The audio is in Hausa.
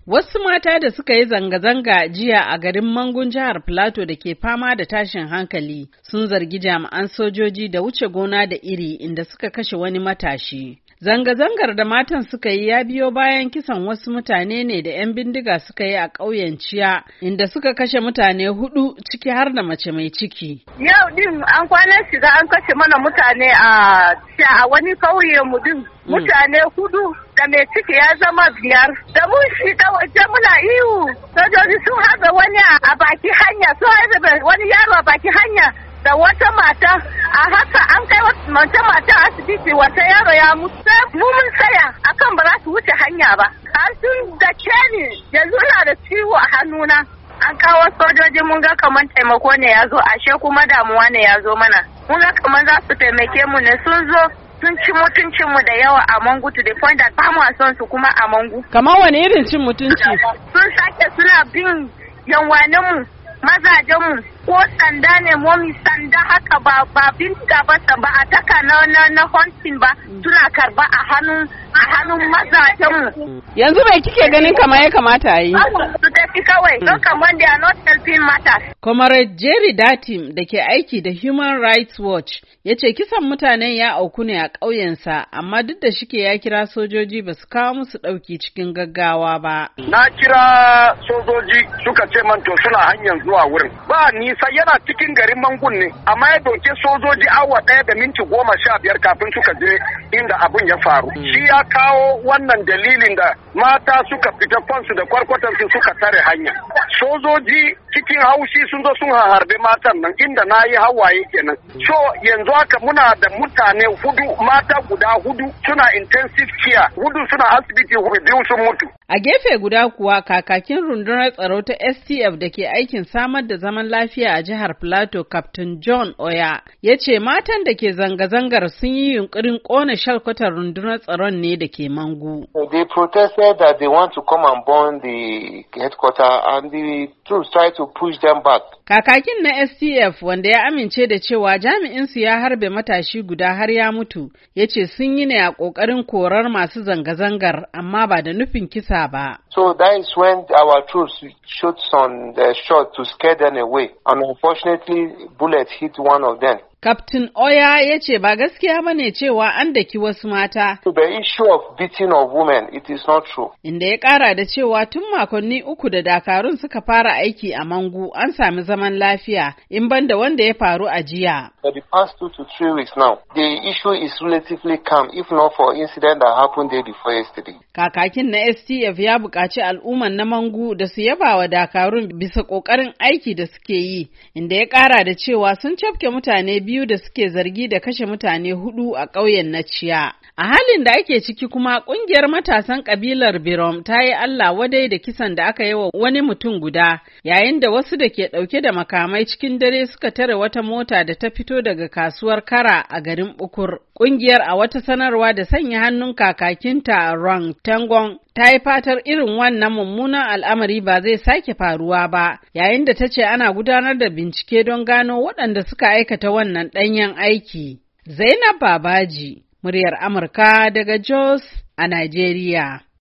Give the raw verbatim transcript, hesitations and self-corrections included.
Wasu mata da suka yi zanga-zanga jiya a garin Mangun jihar Filato da ke fama da tashin hankali sun zargi jami'an sojoji da wuce gona da iri inda suka kashe wani matashi. Zanga-zangar da matan suka yi ya biyo bayan kisan wasu mutane ne da 'yan bindiga suka yi a ƙauyen Ciya inda suka kashe mutane hudu ciki har da mace mai ciki. Yau din an kwana shiga an kashe mana mutane a a wani ƙauye mu din mutane hudu da mai ciki ya zama biyar. Da mun shiga waje muna ihu sojoji sun haɗa wani a baki hanya sun haɗa wani yaro a baki hanya da wata mata a haka an kai wata mata asibiti wata yaro ya mutu. Mu mun tsaya akan ba za su wuce hanya ba. Har sun da ni yanzu ina da ciwo a hannuna. An kawo sojoji mun ga kamar taimako ne ya zo ashe kuma damuwa ne ya zo mana. Mun ga kamar za su taimake mu ne sun zo sun ci mutuncinmu da yawa a Mangu to the point that ba mu son su kuma a Mangu. Kamar wani irin cin mutunci? Sun sake suna bin yanwaninmu mazajenmu ko sanda ne momi sanda haka ba ba bindiga ba ba a taka na na, na hunting ba suna karba a hannun a hannun mazajenmu. Yanzu bai kike ganin kamar ya kamata a yi? Su tafi kawai don kamar they are not helping matters. Comrade Jerry Datim da ke aiki da Human Rights Watch ya ce kisan mutanen ya auku ne a ƙauyensa amma duk da shike ya kira sojoji ba su kawo musu ɗauki cikin gaggawa ba. Na kira sojoji suka ce man to suna hanyar zuwa wurin. Ba nisa yana cikin garin Mangun ne amma ya doke sojoji awa ɗaya da minti goma sha biyar kafin suka je inda abun ya faru. Shi ya kawo wannan dalilin da mata suka fita kwansu da kwarkwatansu suka tare hanya. Sojoji cikin haushi sun zo sun harbe matan nan inda na yi hawaye kenan. So yanzu haka muna da mutane hudu mata guda hudu suna intensive care hudu suna asibiti biyu sun mutu. A gefe guda kuwa kakakin rundunar tsaro ta S T F da ke aikin samar da zaman lafiya a jihar Plateau Captain John Oya ya ce matan da ke zanga-zangar sun yi yunkurin ƙona shalkwatar rundunar tsaron ne da ke Mangu. They protested that they want to come and burn the headquarters and the troops tried to push them back. Kakakin na S T F wanda ya amince da cewa jami'insu ya harbe matashi guda har ya mutu ya ce sun yi ne a ƙoƙarin korar masu zanga-zangar amma ba da nufin kisa ba. So that is when our troops shot some the shot to scare them away and unfortunately bullets hit one of them. Captain Oya ya ce ba gaskiya ba ne cewa an daki wasu mata. The issue of beating of women, it is not true. Inda ya ƙara da cewa tun makonni uku da dakarun suka fara aiki a Mangu an sami zaman lafiya in banda wanda ya faru a jiya. For the past two to three weeks now, the issue is relatively calm if not for incident that happened day before yesterday. Kakakin na S T F ya buƙaci al'umman na Mangu da su yaba wa dakarun bisa ƙoƙarin aiki da suke yi, inda ya ƙara da cewa sun cafke mutane biyu da suke zargi da kashe mutane hudu a ƙauyen na Ciya. A halin da ake ciki kuma ƙungiyar matasan ƙabilar Birom ta yi Allah wadai da kisan da aka yi wa wani mutum guda yayin da wasu da ke ɗauke da makamai cikin dare suka tare wata mota da ta fito daga kasuwar Kara a garin Bukur. Ƙungiyar a wata sanarwa da sanya hannun kakakinta Rang Tangon ta yi fatar irin wannan mummunan al'amari ba zai sake faruwa ba, yayin da ta ce ana gudanar da bincike don gano waɗanda suka aikata wannan ɗanyen aiki. Zainab Babaji, muryar Amurka daga Jos a Najeriya.